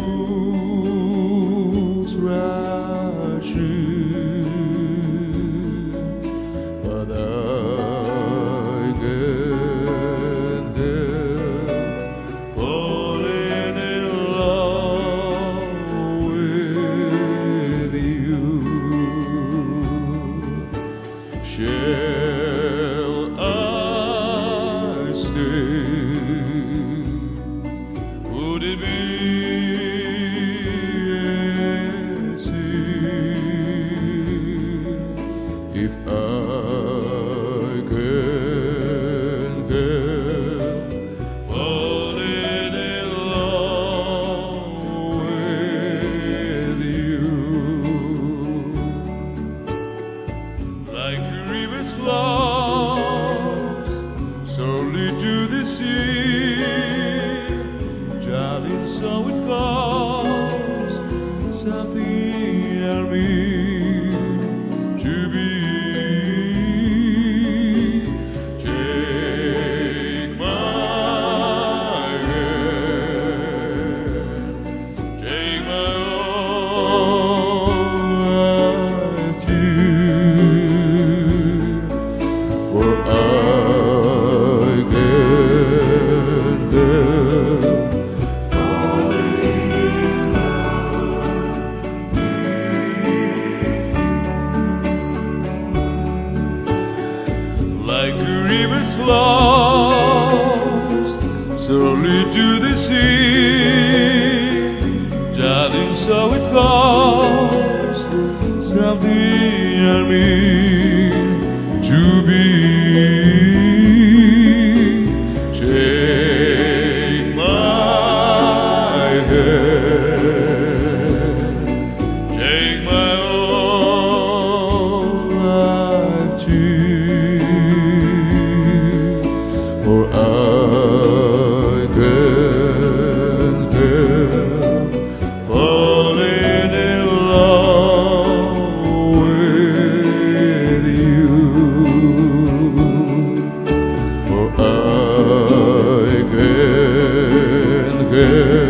rules rushing, but I can't help falling in love with you. Shall I stay? Would it be if I can't help falling in love with you? Like the river's flows slowly to the sea, darling, so it goes. Something I mean to be. Take my hand, take my heart too, for I can't help like the river's flows slowly to the sea, darling, so it goes. Something I mean to be. Take my hand, take my whole life too, for I can't help falling in love with you, for I can't help